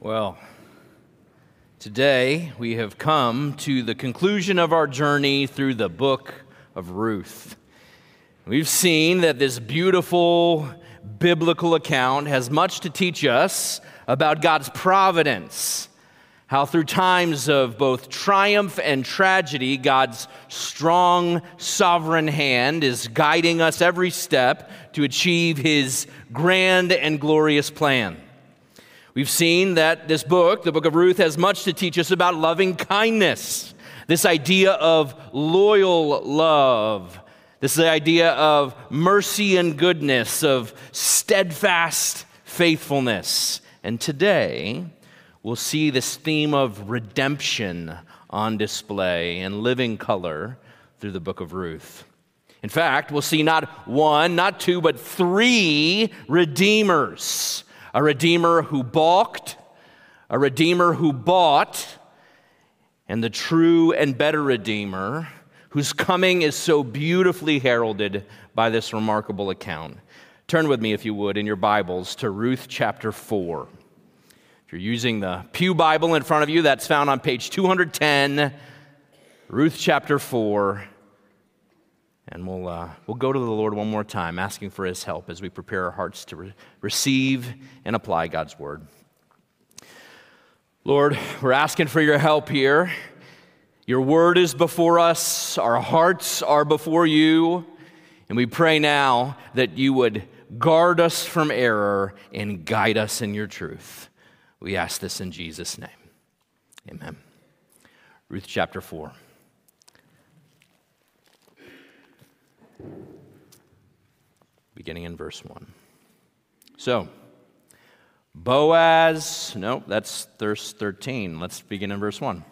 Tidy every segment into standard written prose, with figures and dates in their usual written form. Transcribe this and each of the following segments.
Well, today we have come to the conclusion of our journey through the book of Ruth. We've seen that this beautiful biblical account has much to teach us about God's providence, how through times of both triumph and tragedy, God's strong, sovereign hand is guiding us every step to achieve His grand and glorious plan. We've seen that this book, the book of Ruth, has much to teach us about loving kindness, this idea of loyal love, this idea of mercy and goodness, of steadfast faithfulness. And today, we'll see this theme of redemption on display in living color through the book of Ruth. In fact, we'll see not one, not two, but three redeemers. A redeemer who balked, a redeemer who bought, and the true and better redeemer whose coming is so beautifully heralded by this remarkable account. Turn with me, if you would, in your Bibles to Ruth chapter 4. If you're using the Pew Bible in front of you, that's found on page 210, Ruth chapter 4. And we'll go to the Lord one more time, asking for His help as we prepare our hearts to receive and apply God's word. Lord, we're asking for your help here. Your word is before us. Our hearts are before you. And we pray now that you would guard us from error and guide us in your truth. We ask this in Jesus' name. Amen. Ruth chapter 4. Beginning in verse 1. So, Boaz, no, that's verse 13. Let's begin in verse 1.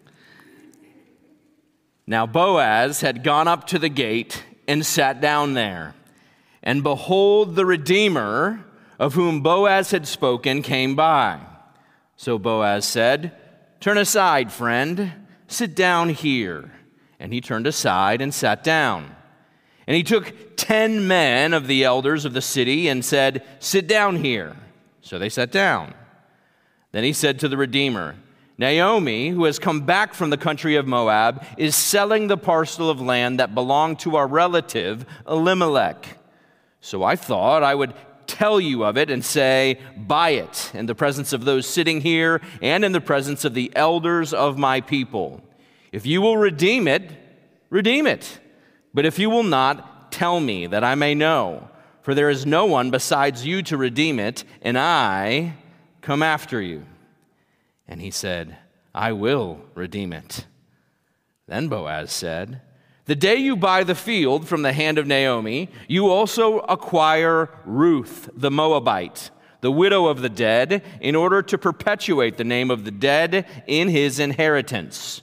Now Boaz had gone up to the gate and sat down there. And behold, the Redeemer, of whom Boaz had spoken, came by. So Boaz said, "Turn aside, friend, sit down here." And he turned aside and sat down. And he took 10 men of the elders of the city and said, "Sit down here." So they sat down. Then he said to the Redeemer, "Naomi, who has come back from the country of Moab, is selling the parcel of land that belonged to our relative Elimelech. So I thought I would tell you of it and say, buy it in the presence of those sitting here and in the presence of the elders of my people. If you will redeem it, redeem it. But if you will not, tell me that I may know. For there is no one besides you to redeem it, and I come after you." And he said, "I will redeem it." Then Boaz said, "The day you buy the field from the hand of Naomi, you also acquire Ruth the Moabite, the widow of the dead, in order to perpetuate the name of the dead in his inheritance."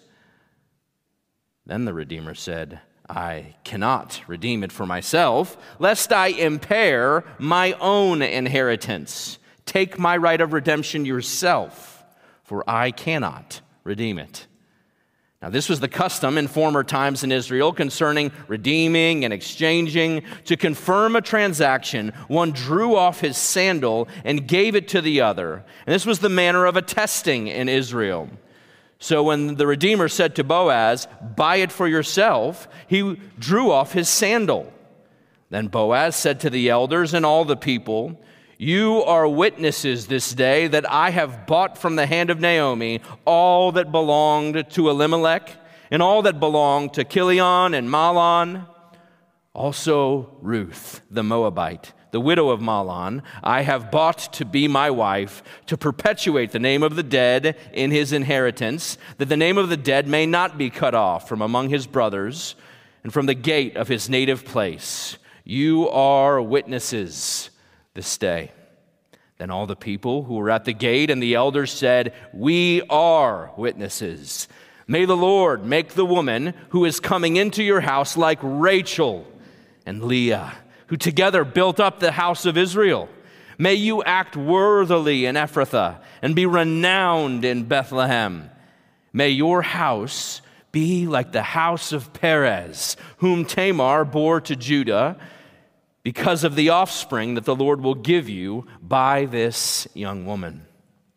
Then the Redeemer said, "I cannot redeem it for myself, lest I impair my own inheritance. Take my right of redemption yourself, for I cannot redeem it." Now, this was the custom in former times in Israel concerning redeeming and exchanging. To confirm a transaction, one drew off his sandal and gave it to the other. And this was the manner of attesting in Israel. So when the Redeemer said to Boaz, "Buy it for yourself," he drew off his sandal. Then Boaz said to the elders and all the people, "You are witnesses this day that I have bought from the hand of Naomi all that belonged to Elimelech and all that belonged to Chilion and Mahlon. Also Ruth the Moabite, the widow of Mahlon, I have bought to be my wife, to perpetuate the name of the dead in his inheritance, that the name of the dead may not be cut off from among his brothers and from the gate of his native place. You are witnesses this day." Then all the people who were at the gate and the elders said, "We are witnesses. May the Lord make the woman who is coming into your house like Rachel and Leah, who together built up the house of Israel. May you act worthily in Ephrathah and be renowned in Bethlehem. May your house be like the house of Perez, whom Tamar bore to Judah, because of the offspring that the Lord will give you by this young woman."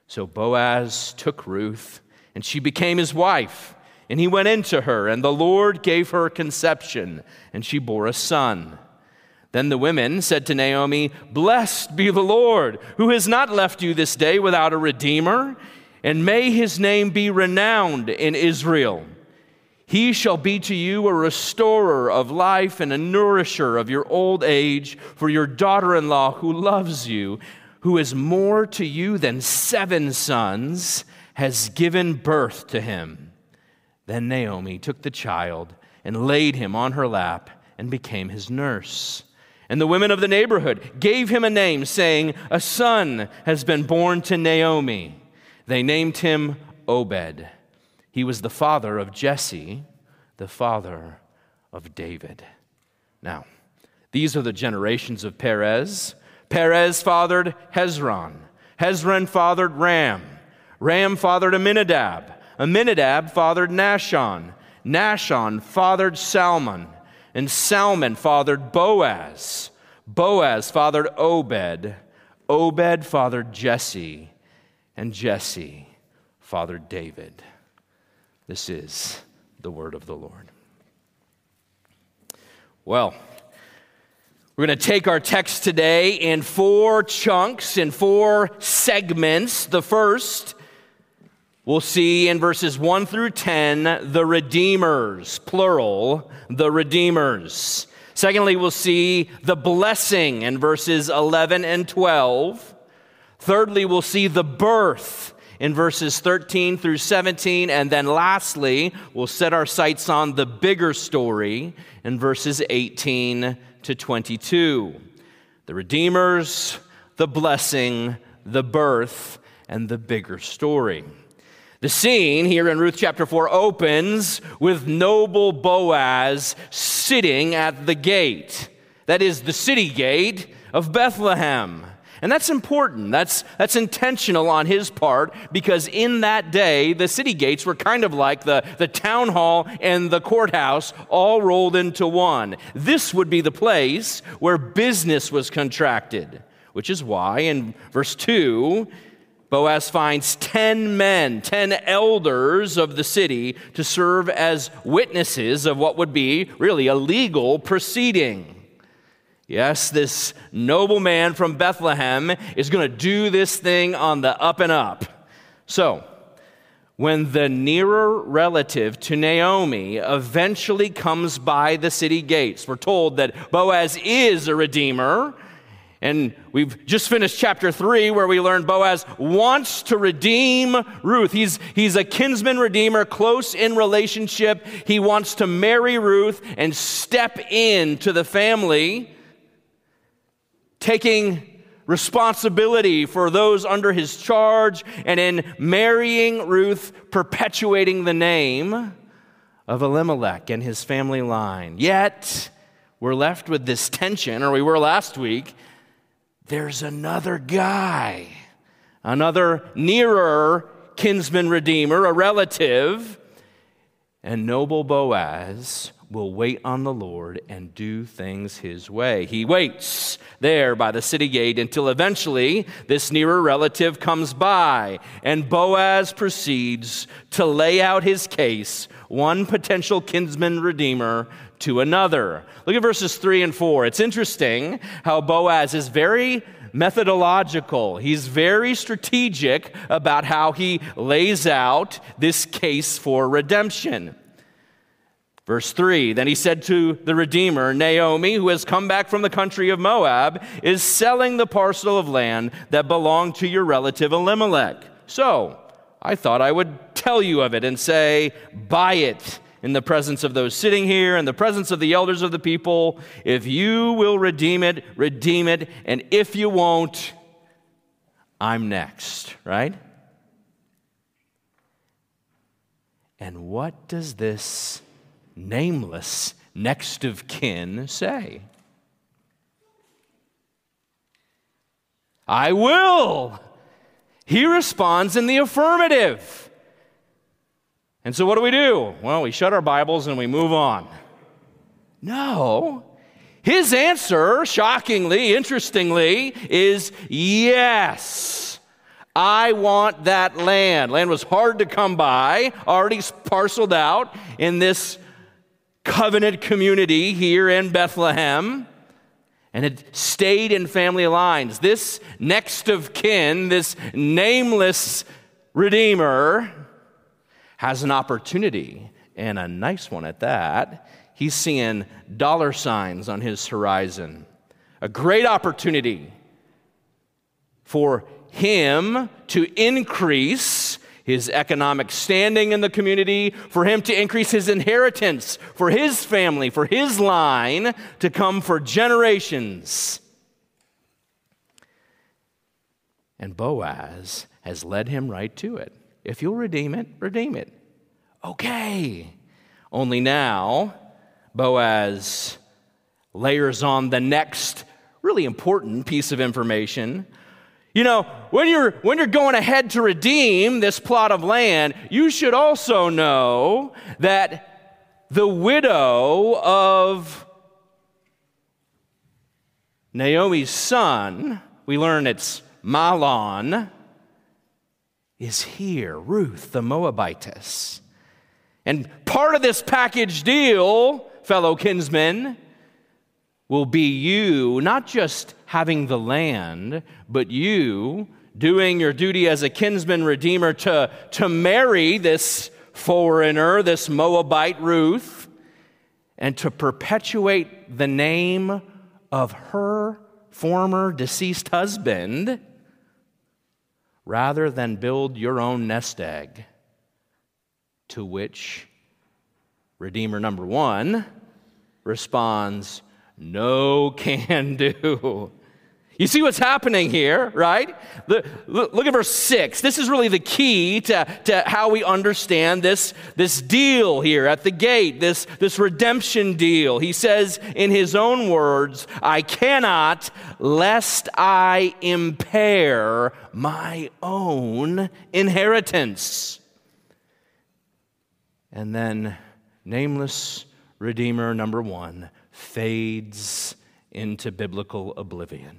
So Boaz took Ruth, and she became his wife. And he went into her, and the Lord gave her conception, and she bore a son. Then the women said to Naomi, "Blessed be the Lord, who has not left you this day without a redeemer, and may his name be renowned in Israel. He shall be to you a restorer of life and a nourisher of your old age, for your daughter-in-law who loves you, who is more to you than 7 sons, has given birth to him." Then Naomi took the child and laid him on her lap and became his nurse. And the women of the neighborhood gave him a name, saying, "A son has been born to Naomi." They named him Obed. He was the father of Jesse, the father of David. Now, these are the generations of Perez. Perez fathered Hezron. Hezron fathered Ram. Ram fathered Amminadab. Amminadab fathered Nahshon. Nahshon fathered Salmon. And Salmon fathered Boaz. Boaz fathered Obed. Obed fathered Jesse. And Jesse fathered David. This is the word of the Lord. Well, we're going to take our text today in 4 chunks, in 4 segments. The first, we'll see in verses 1 through 10, the redeemers, plural, the redeemers. Secondly, we'll see the blessing in verses 11 and 12. Thirdly, we'll see the birth in verses 13 through 17. And then lastly, we'll set our sights on the bigger story in verses 18 to 22. The redeemers, the blessing, the birth, and the bigger story. The scene here in Ruth chapter 4 opens with noble Boaz sitting at the gate. That is the city gate of Bethlehem. And that's important. That's intentional on his part, because in that day, the city gates were kind of like the town hall and the courthouse all rolled into one. This would be the place where business was contracted, which is why in verse 2, Boaz finds 10 men, 10 elders of the city to serve as witnesses of what would be really a legal proceeding. Yes, this noble man from Bethlehem is going to do this thing on the up and up. So, when the nearer relative to Naomi eventually comes by the city gates, we're told that Boaz is a redeemer. And we've just finished chapter 3 where we learned Boaz wants to redeem Ruth. He's a kinsman redeemer, close in relationship. He wants to marry Ruth and step into the family, taking responsibility for those under his charge, and in marrying Ruth, perpetuating the name of Elimelech and his family line. Yet, we're left with this tension, or we were last week. There's another guy, another nearer kinsman redeemer, a relative, and noble Boaz will wait on the Lord and do things his way. He waits there by the city gate until eventually this nearer relative comes by, and Boaz proceeds to lay out his case, one potential kinsman redeemer to another. Look at verses 3 and 4. It's interesting how Boaz is very methodological. He's very strategic about how he lays out this case for redemption. Verse 3, then he said to the Redeemer, Naomi, who has come back from the country of Moab, is selling the parcel of land that belonged to your relative Elimelech. So I thought I would tell you of it and say, buy it in the presence of those sitting here, in the presence of the elders of the people. If you will redeem it, and if you won't, I'm next, right? And what does this nameless next of kin say? I will. He responds in the affirmative. And so what do? Well, we shut our Bibles and we move on. No. His answer, shockingly, interestingly, is yes. I want that land. Land was hard to come by, already parceled out in this covenant community here in Bethlehem. And it stayed in family lines. This next of kin, this nameless Redeemer, has an opportunity, and a nice one at that. He's seeing dollar signs on his horizon. A great opportunity for him to increase his economic standing in the community, for him to increase his inheritance, for his family, for his line to come for generations. And Boaz has led him right to it. If you'll redeem it, redeem it. Okay. Only now, Boaz layers on the next really important piece of information. You know, when you're going ahead to redeem this plot of land, you should also know that the widow of Naomi's son, we learn it's Mahlon, is here, Ruth the Moabitess. And part of this package deal, fellow kinsmen, will be you not just having the land, but you doing your duty as a kinsman redeemer to marry this foreigner, this Moabite Ruth, and to perpetuate the name of her former deceased husband, rather than build your own nest egg, to which Redeemer number one responds, no can do. You see what's happening here, right? Look at verse 6. This is really the key to how we understand this deal here at the gate, this redemption deal. He says in his own words, I cannot, lest I impair my own inheritance. And then nameless Redeemer number one fades into biblical oblivion.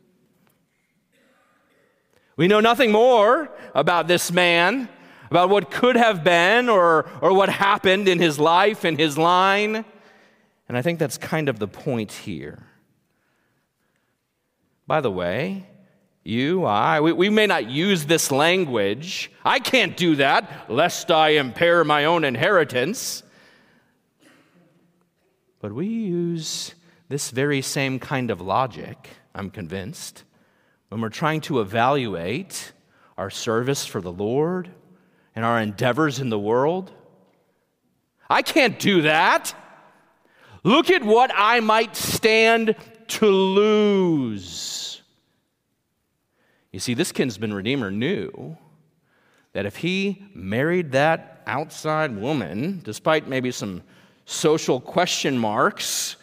We know nothing more about this man, about what could have been or what happened in his life, in his line. And I think that's kind of the point here. By the way, we may not use this language. I can't do that, lest I impair my own inheritance. But we use this very same kind of logic, I'm convinced, when we're trying to evaluate our service for the Lord and our endeavors in the world. I can't do that. Look at what I might stand to lose. You see, this kinsman redeemer knew that if he married that outside woman, despite maybe some social question marks,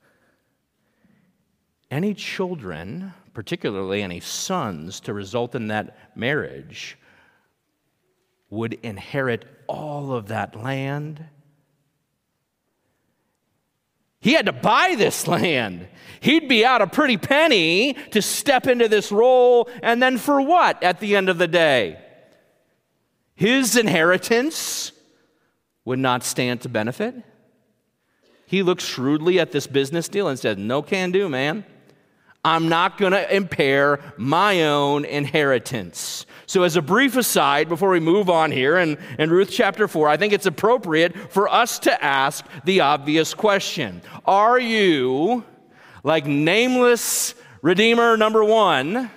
any children, particularly any sons to result in that marriage, would inherit all of that land. He had to buy this land. He'd be out a pretty penny to step into this role, and then for what at the end of the day? His inheritance would not stand to benefit. He looked shrewdly at this business deal and said, no can do, man. I'm not going to impair my own inheritance. So as a brief aside, before we move on here in Ruth chapter 4, I think it's appropriate for us to ask the obvious question. Are you, like nameless Redeemer number one,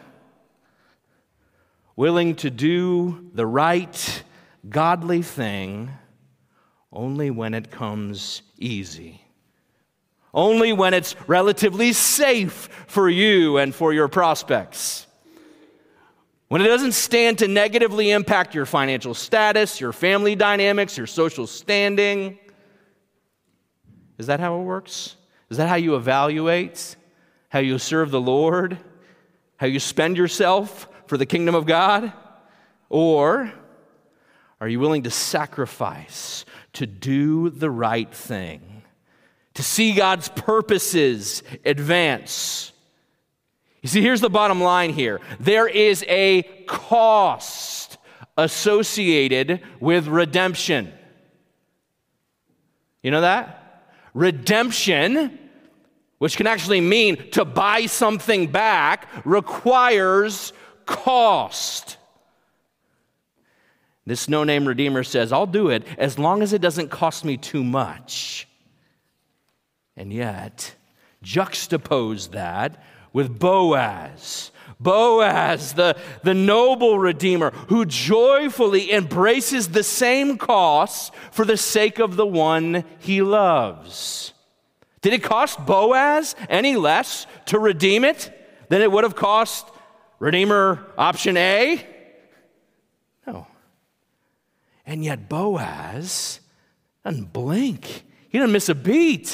willing to do the right, godly thing only when it comes easy? Only when it's relatively safe for you and for your prospects. When it doesn't stand to negatively impact your financial status, your family dynamics, your social standing. Is that how it works? Is that how you evaluate? How you serve the Lord? How you spend yourself for the kingdom of God? Or are you willing to sacrifice, to do the right thing, to see God's purposes advance, You see, here's the bottom line here. There is a cost associated with redemption. You know that? Redemption, which can actually mean to buy something back, requires cost. This no-name Redeemer says, I'll do it as long as it doesn't cost me too much. And yet, juxtapose that with Boaz. Boaz, the noble Redeemer who joyfully embraces the same costs for the sake of the one he loves. Did it cost Boaz any less to redeem it than it would have cost Redeemer option A? No. And yet Boaz doesn't blink. He doesn't miss a beat.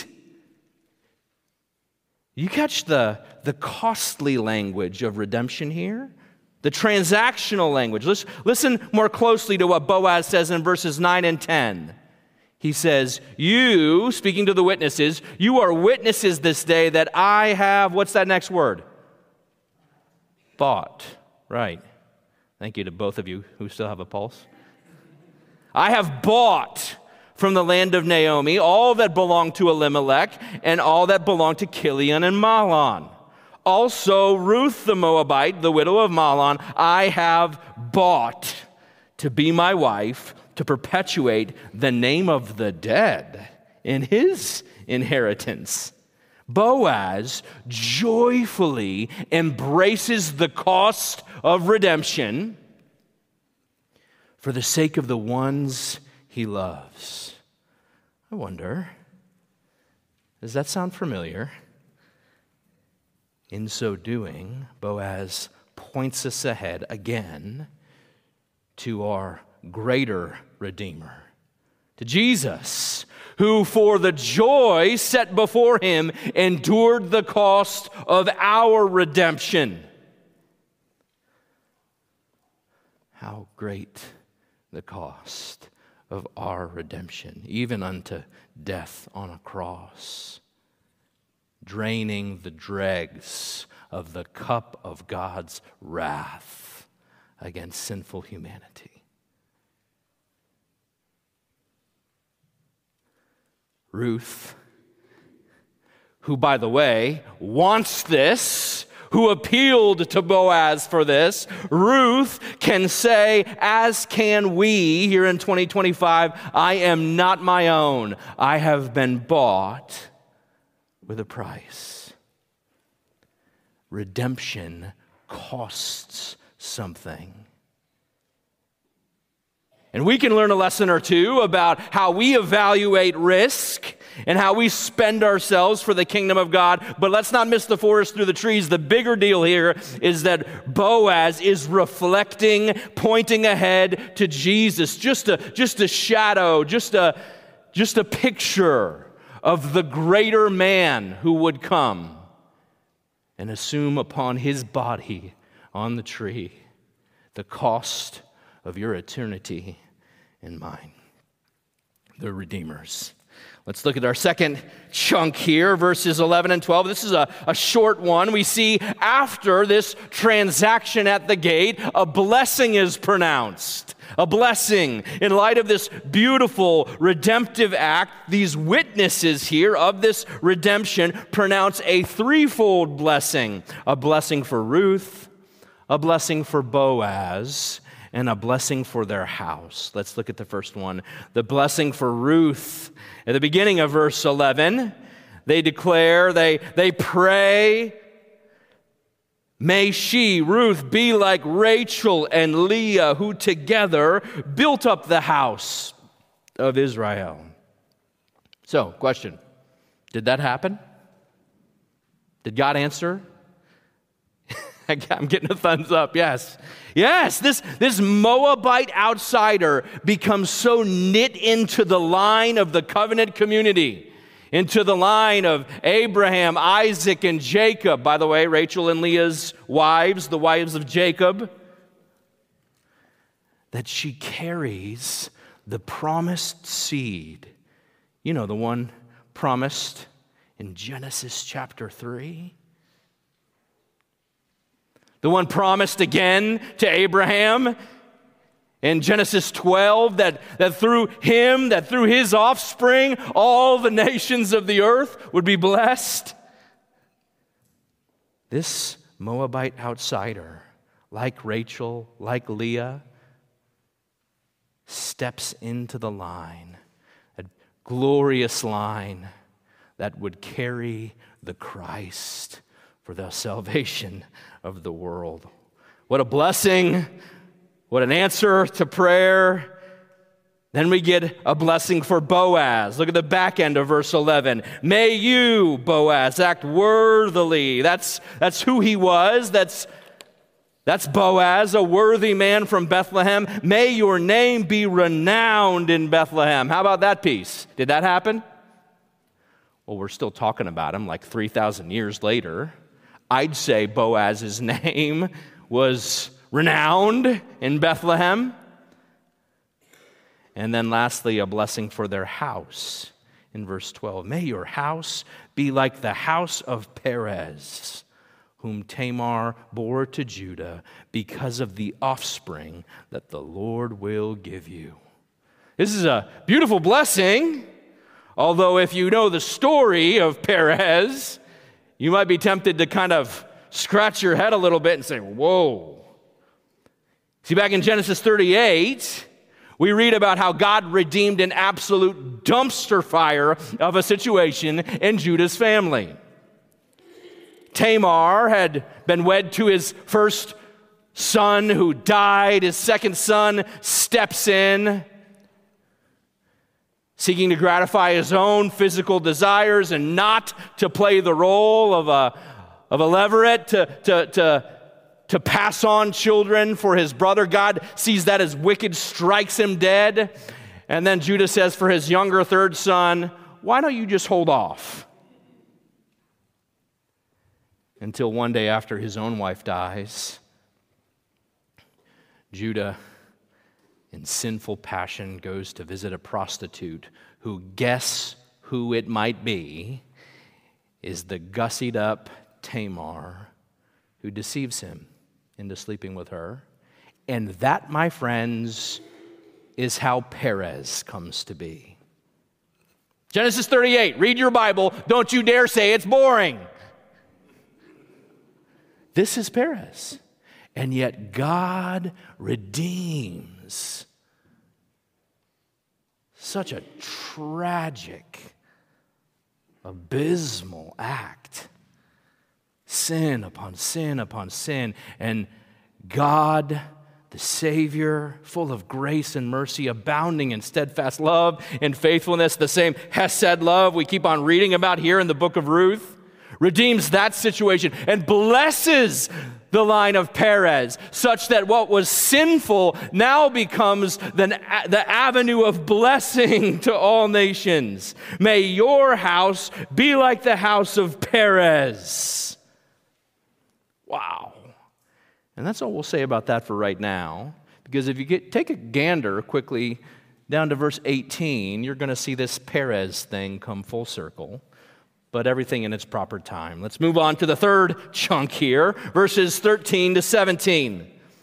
You catch the costly language of redemption here? The transactional language. Listen more closely to what Boaz says in verses 9 and 10. He says, you, speaking to the witnesses, you are witnesses this day that I have, what's that next word? Bought. Right. Thank you to both of you who still have a pulse. I have bought from the land of Naomi all that belonged to Elimelech and all that belonged to Chilion and Mahlon. Also Ruth the Moabite, the widow of Mahlon, I have bought to be my wife, to perpetuate the name of the dead in his inheritance. Boaz joyfully embraces the cost of redemption for the sake of the ones he loves. I wonder, does that sound familiar? In so doing, Boaz points us ahead again to our greater Redeemer, to Jesus, who for the joy set before him endured the cost of our redemption. How great the cost of our redemption, even unto death on a cross, draining the dregs of the cup of God's wrath against sinful humanity. Ruth, who, by the way, wants this, who appealed to Boaz for this, Ruth can say, as can we here in 2025, I am not my own. I have been bought with a price. Redemption costs something. And we can learn a lesson or two about how we evaluate risk and how we spend ourselves for the kingdom of God. But let's not miss the forest through the trees. The bigger deal here is that Boaz is reflecting, pointing ahead to Jesus. Just a shadow, just a picture of the greater man who would come and assume upon his body on the tree the cost of your eternity and mine, the Redeemers. Let's look at our second chunk here, verses 11 and 12. This is a short one. We see after this transaction at the gate, a blessing is pronounced. A blessing. In light of this beautiful redemptive act, these witnesses here of this redemption pronounce a threefold blessing. A blessing for Ruth, a blessing for Boaz, and a blessing for their house. Let's look at the first one. The blessing for Ruth. At the beginning of verse 11, they declare, they pray, may she, Ruth, be like Rachel and Leah, who together built up the house of Israel. So, question, did that happen? Did God answer? I'm getting a thumbs up, yes. Yes, this Moabite outsider becomes so knit into the line of the covenant community, into the line of Abraham, Isaac, and Jacob. By the way, Rachel and Leah's wives, the wives of Jacob, that she carries the promised seed. You know, the one promised in Genesis chapter 3. the one promised again to Abraham in Genesis 12, that through him, that through his offspring, all the nations of the earth would be blessed. This Moabite outsider, like Rachel, like Leah, steps into the line, a glorious line that would carry the Christ for the salvation of the world. What a blessing. What an answer to prayer. Then we get a blessing for Boaz. Look at the back end of verse 11. May you, Boaz, act worthily. That's who he was. That's Boaz, a worthy man from Bethlehem. May your name be renowned in Bethlehem. How about that piece? Did that happen? Well, we're still talking about him like 3,000 years later. I'd say Boaz's name was renowned in Bethlehem. And then lastly, a blessing for their house in verse 12. May your house be like the house of Perez, whom Tamar bore to Judah, because of the offspring that the Lord will give you. This is a beautiful blessing, although if you know the story of Perez, you might be tempted to kind of scratch your head a little bit and say, whoa. See, back in Genesis 38, we read about how God redeemed an absolute dumpster fire of a situation in Judah's family. Tamar had been wed to his first son who died. His second son steps in, seeking to gratify his own physical desires and not to play the role of a leveret to pass on children for his brother. God sees that as wicked, strikes him dead. And then Judah says for his younger third son, why don't you just hold off? Until one day after his own wife dies, Judah, in sinful passion, goes to visit a prostitute who, guess who it might be, is the gussied up Tamar who deceives him into sleeping with her. And that, my friends, is how Perez comes to be. Genesis 38, read your Bible. Don't you dare say it's boring. This is Perez. And yet God redeems such a tragic, abysmal act. Sin upon sin upon sin. And God, the Savior, full of grace and mercy, abounding in steadfast love and faithfulness, the same Hesed love we keep on reading about here in the book of Ruth, redeems that situation and blesses the line of Perez, such that what was sinful now becomes the avenue of blessing to all nations. May your house be like the house of Perez. Wow. And that's all we'll say about that for right now, because if you take a gander quickly down to verse 18, you're going to see this Perez thing come full circle, but everything in its proper time. Let's move on to the third chunk here, verses 13 to 17.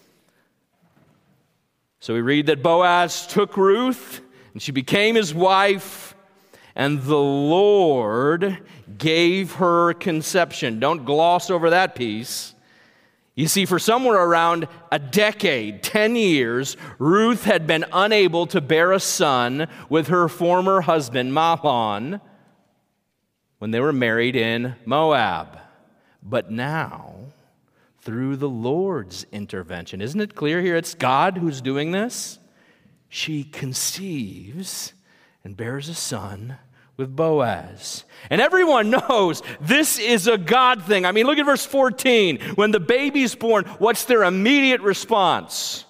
So we read that Boaz took Ruth, and she became his wife, and the Lord gave her conception. Don't gloss over that piece. You see, for somewhere around a decade, 10 years, Ruth had been unable to bear a son with her former husband, Mahlon, when they were married in Moab. But now, through the Lord's intervention, isn't it clear here it's God who's doing this? She conceives and bears a son with Boaz. And everyone knows this is a God thing. I mean, look at verse 14. When the baby's born, what's their immediate response?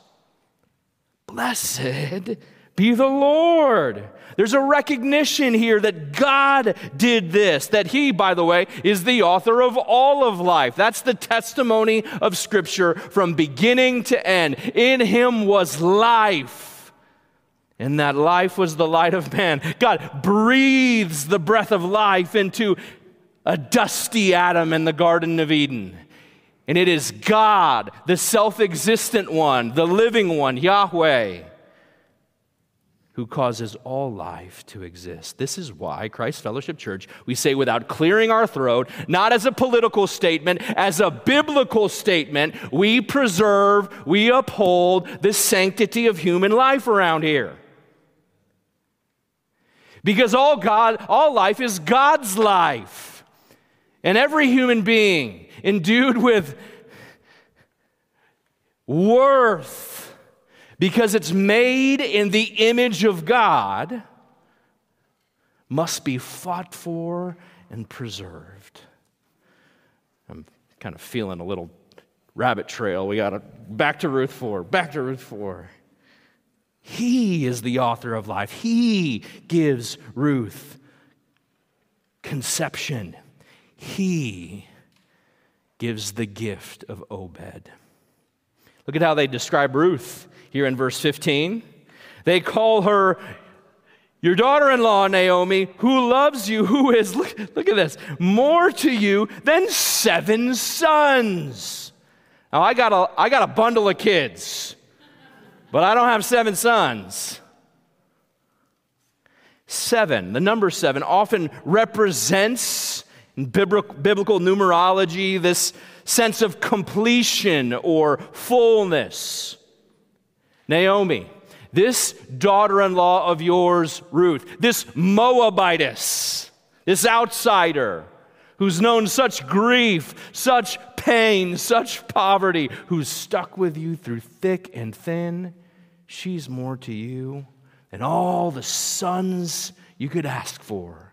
Blessed be the Lord. There's a recognition here that God did this, that He, by the way, is the author of all of life. That's the testimony of Scripture from beginning to end. In Him was life, and that life was the light of man. God breathes the breath of life into a dusty Adam in the Garden of Eden. And it is God, the self-existent one, the living one, Yahweh, who causes all life to exist. This is why Christ Fellowship Church, we say without clearing our throat, not as a political statement, as a biblical statement, we preserve, we uphold the sanctity of human life around here. Because all life is God's life. And every human being endued with worth, because it's made in the image of God, must be fought for and preserved. I'm kind of feeling a little rabbit trail. We got to back to Ruth 4. He is the author of life. He gives Ruth conception. He gives the gift of Obed. Look at how they describe Ruth here in verse 15. They call her your daughter-in-law, Naomi, who loves you, who is, look at this, more to you than 7 sons. Now, I got a bundle of kids, but I don't have 7 sons. 7, the number 7, often represents in biblical numerology this sense of completion or fullness. Naomi, this daughter-in-law of yours, Ruth, this Moabitess, this outsider who's known such grief, such pain, such poverty, who's stuck with you through thick and thin, she's more to you than all the sons you could ask for.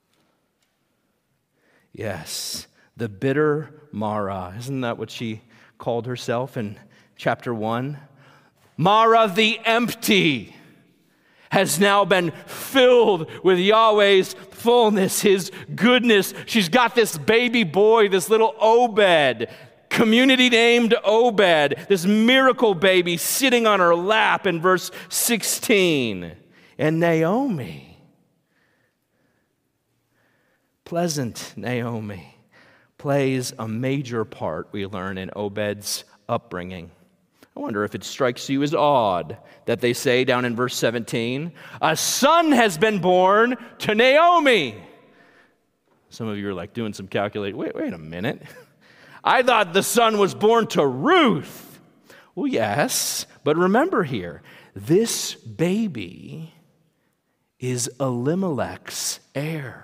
Yes, the bitter Mara. Isn't that what she called herself in chapter 1? Mara the empty has now been filled with Yahweh's fullness, His goodness. She's got this baby boy, this little Obed, community named Obed, this miracle baby sitting on her lap in verse 16. And Naomi, pleasant Naomi, plays a major part, we learn, in Obed's upbringing. I wonder if it strikes you as odd that they say down in verse 17, a son has been born to Naomi. Some of you are like doing some calculating. Wait a minute. I thought the son was born to Ruth. Well, yes, but remember here, this baby is Elimelech's heir.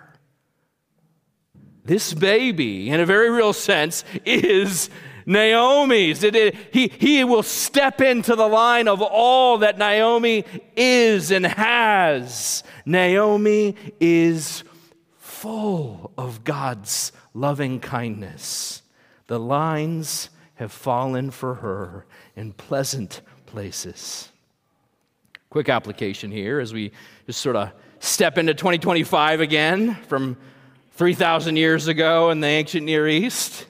This baby, in a very real sense, is Naomi's. He will step into the line of all that Naomi is and has. Naomi is full of God's loving kindness. The lines have fallen for her in pleasant places. Quick application here as we just sort of step into 2025 again from 3,000 years ago in the ancient Near East.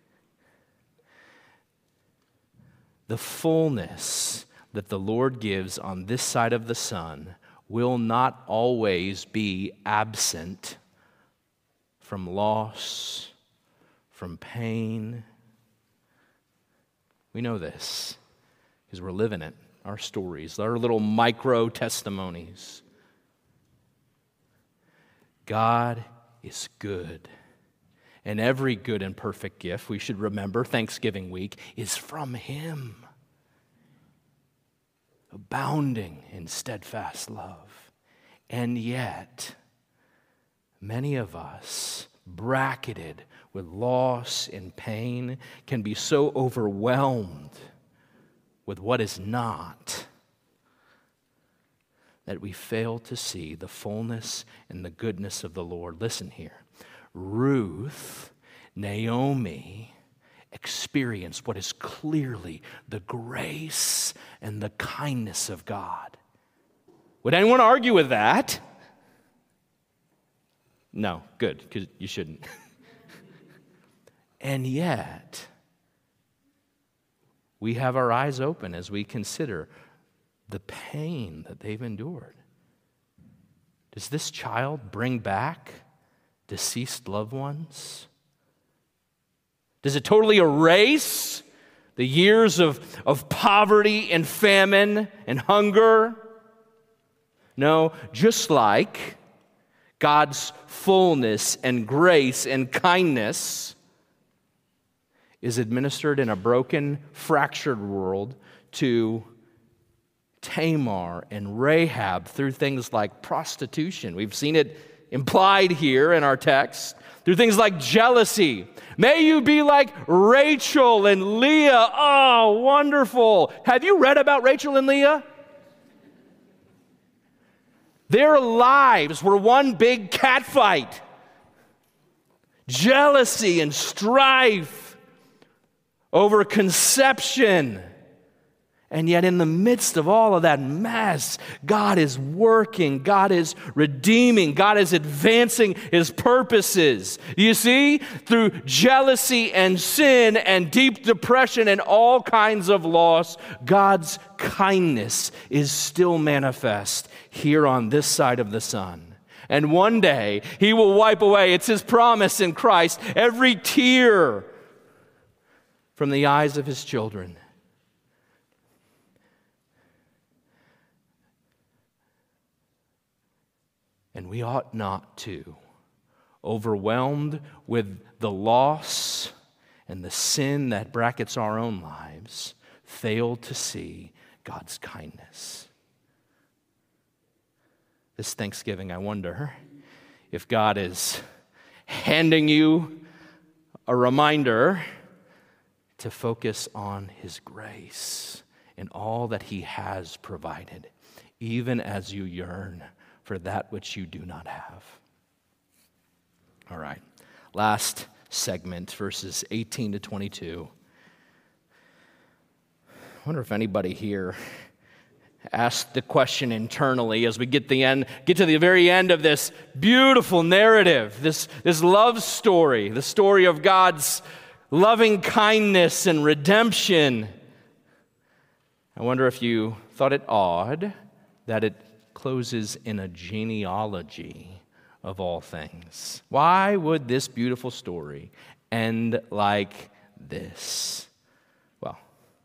The fullness that the Lord gives on this side of the sun will not always be absent from loss, from pain. We know this because we're living it, our stories, our little micro testimonies. God is good. And every good and perfect gift, we should remember, Thanksgiving week, is from Him. Abounding in steadfast love. And yet, many of us, bracketed with loss and pain, can be so overwhelmed with what is not that we fail to see the fullness and the goodness of the Lord. Listen here. Ruth, Naomi, experienced what is clearly the grace and the kindness of God. Would anyone argue with that? No, good, because you shouldn't. And yet, we have our eyes open as we consider the pain that they've endured. Does this child bring back deceased loved ones? Does it totally erase the years of poverty and famine and hunger? No, just like God's fullness and grace and kindness is administered in a broken, fractured world to Tamar and Rahab through things like prostitution. We've seen it implied here in our text. Through things like jealousy. May you be like Rachel and Leah. Oh, wonderful. Have you read about Rachel and Leah? Their lives were one big catfight. Jealousy and strife over conception. And yet in the midst of all of that mess, God is working, God is redeeming, God is advancing His purposes. You see, through jealousy and sin and deep depression and all kinds of loss, God's kindness is still manifest here on this side of the sun. And one day, He will wipe away, it's His promise in Christ, every tear from the eyes of His children. And we ought not to, overwhelmed with the loss and the sin that brackets our own lives, fail to see God's kindness. This Thanksgiving, I wonder if God is handing you a reminder to focus on His grace and all that He has provided, even as you yearn for that which you do not have. All right, last segment, verses 18 to 22. I wonder if anybody here asked the question internally as we get to the very end of this beautiful narrative, this love story, the story of God's loving kindness and redemption. I wonder if you thought it odd that it closes in a genealogy of all things. Why would this beautiful story end like this? Well,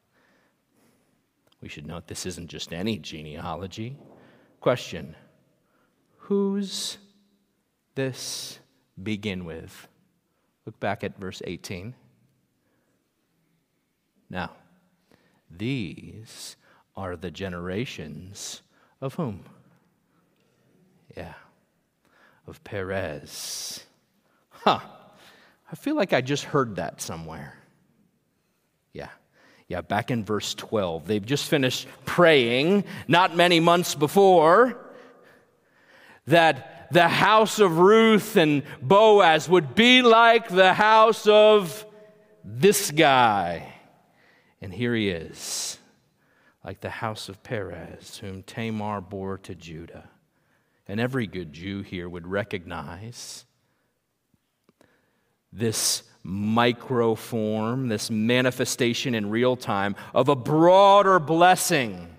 we should note this isn't just any genealogy. Question: whose this begin with? Look back at verse 18. Now, these are the generations of whom? Yeah, of Perez. I feel like I just heard that somewhere. Yeah, back in verse 12. They've just finished praying, not many months before, that the house of Ruth and Boaz would be like the house of this guy. And here he is, like the house of Perez, whom Tamar bore to Judah. And every good Jew here would recognize this microform, this manifestation in real time of a broader blessing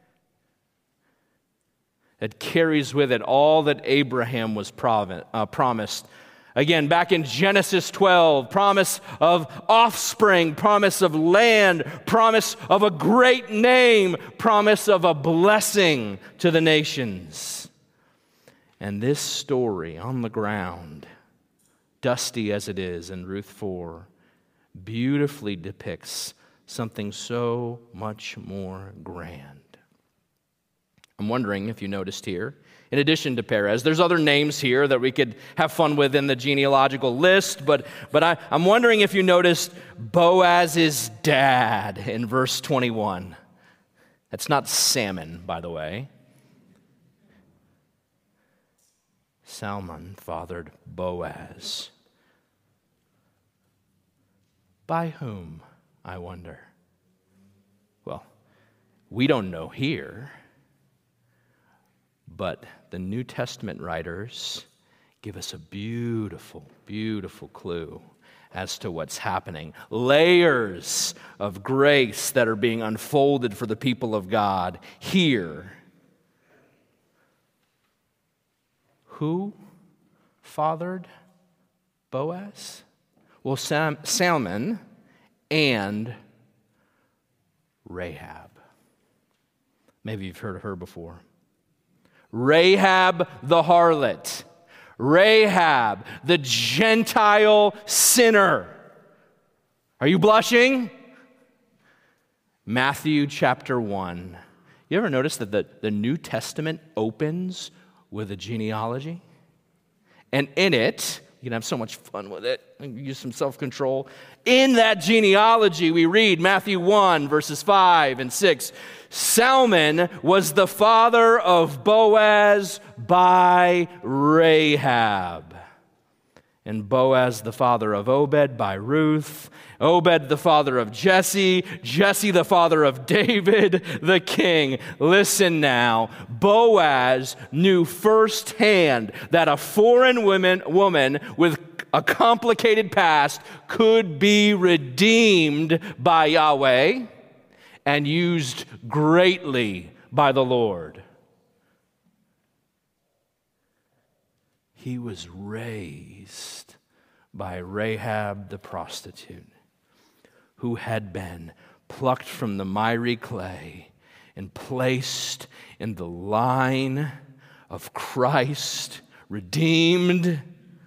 that carries with it all that Abraham was promised. Again, back in Genesis 12, promise of offspring, promise of land, promise of a great name, promise of a blessing to the nations. And this story on the ground, dusty as it is in Ruth 4, beautifully depicts something so much more grand. I'm wondering if you noticed here, in addition to Perez, there's other names here that we could have fun with in the genealogical list, but I'm wondering if you noticed Boaz's dad in verse 21. That's not Salmon, by the way. Salmon fathered Boaz. By whom, I wonder? Well, we don't know here, but the New Testament writers give us a beautiful, beautiful clue as to what's happening. Layers of grace that are being unfolded for the people of God here. Who fathered Boaz? Well, Salmon and Rahab. Maybe you've heard of her before. Rahab the harlot. Rahab the Gentile sinner. Are you blushing? Matthew chapter 1. You ever notice that the New Testament opens with a genealogy? And in it, you can have so much fun with it. Use some self-control. In that genealogy, we read Matthew 1, verses 5 and 6. Salmon was the father of Boaz by Rahab. And Boaz the father of Obed by Ruth. Obed the father of Jesse. Jesse the father of David the king. Listen now. Boaz knew firsthand that a foreign woman with a complicated past could be redeemed by Yahweh and used greatly by the Lord. He was raised by Rahab the prostitute, who had been plucked from the miry clay and placed in the line of Christ, redeemed.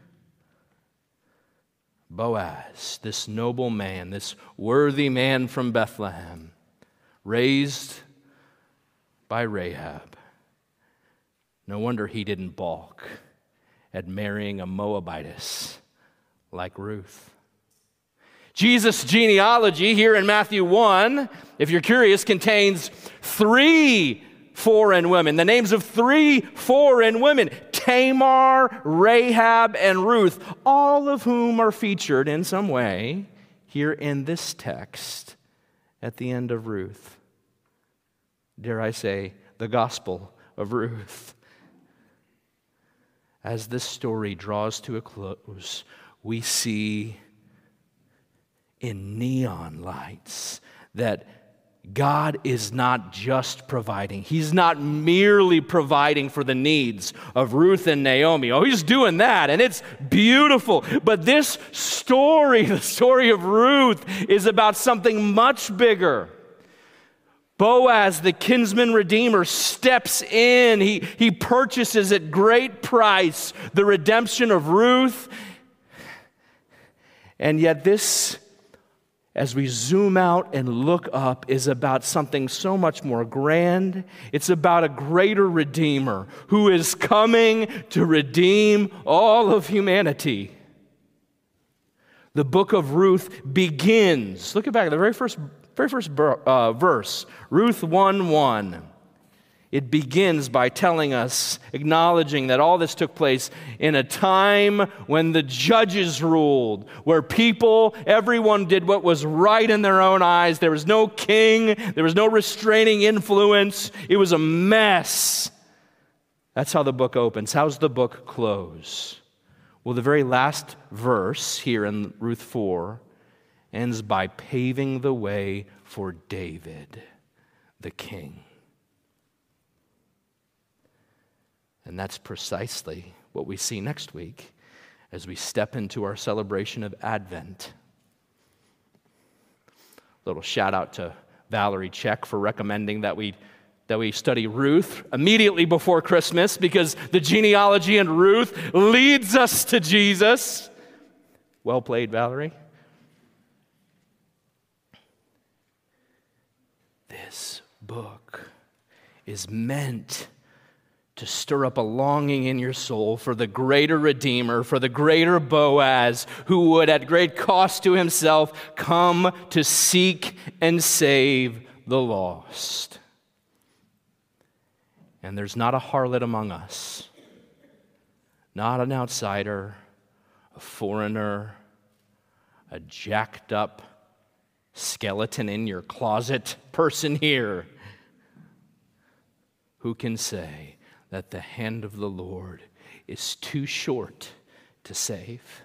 Boaz, this noble man, this worthy man from Bethlehem, raised by Rahab. No wonder he didn't balk at marrying a Moabitess like Ruth. Jesus' genealogy here in Matthew 1, if you're curious, contains 3 foreign women. The names of 3 foreign women: Tamar, Rahab, and Ruth, all of whom are featured in some way here in this text at the end of Ruth. Dare I say, the Gospel of Ruth. As this story draws to a close, we see in neon lights that God is not just providing. He's not merely providing for the needs of Ruth and Naomi. Oh, he's doing that, and it's beautiful. But this story, the story of Ruth, is about something much bigger. Boaz, the kinsman redeemer, steps in. He purchases at great price the redemption of Ruth. And yet this, as we zoom out and look up, is about something so much more grand. It's about a greater Redeemer who is coming to redeem all of humanity. The book of Ruth begins, look back at the very first verse, Ruth 1:1. It begins by telling us, acknowledging that all this took place in a time when the judges ruled, where everyone did what was right in their own eyes. There was no king, there was no restraining influence. It was a mess. That's how the book opens. How's the book close? Well, the very last verse here in Ruth 4 ends by paving the way for David, the king. And that's precisely what we see next week as we step into our celebration of Advent. Little shout out to Valerie Check for recommending that we study Ruth immediately before Christmas, because the genealogy in Ruth leads us to Jesus. Well played, Valerie. This book is meant to stir up a longing in your soul for the greater Redeemer, for the greater Boaz, who would at great cost to himself come to seek and save the lost. And there's not a harlot among us, not an outsider, a foreigner, a jacked up skeleton in your closet person here who can say that the hand of the Lord is too short to save.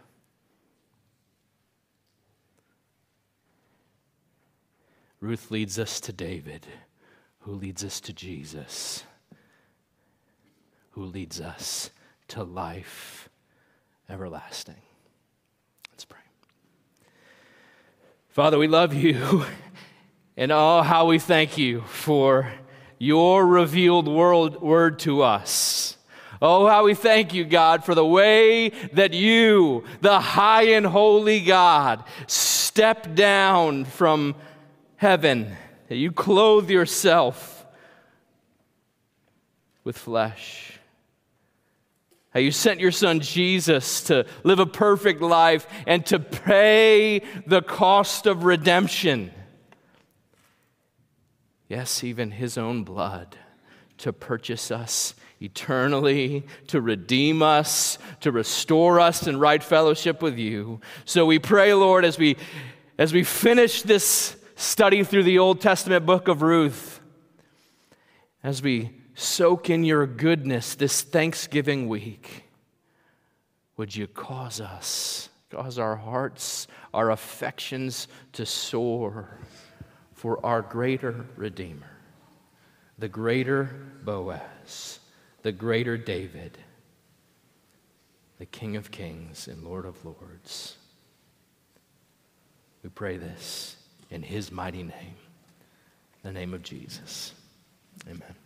Ruth leads us to David, who leads us to Jesus, who leads us to life everlasting. Let's pray. Father, we love you, and oh, how we thank you for your revealed word to us. Oh, how we thank you, God, for the way that you, the high and holy God, stepped down from heaven, that you clothe yourself with flesh. How you sent your son Jesus to live a perfect life and to pay the cost of redemption. Yes, even his own blood to purchase us eternally, to redeem us, to restore us in right fellowship with you. So we pray, Lord, as we finish this study through the Old Testament book of Ruth, as we soak in your goodness this Thanksgiving week, would you cause our hearts, our affections to soar for our greater Redeemer, the greater Boaz, the greater David, the King of Kings and Lord of Lords. We pray this in his mighty name, the name of Jesus. Amen.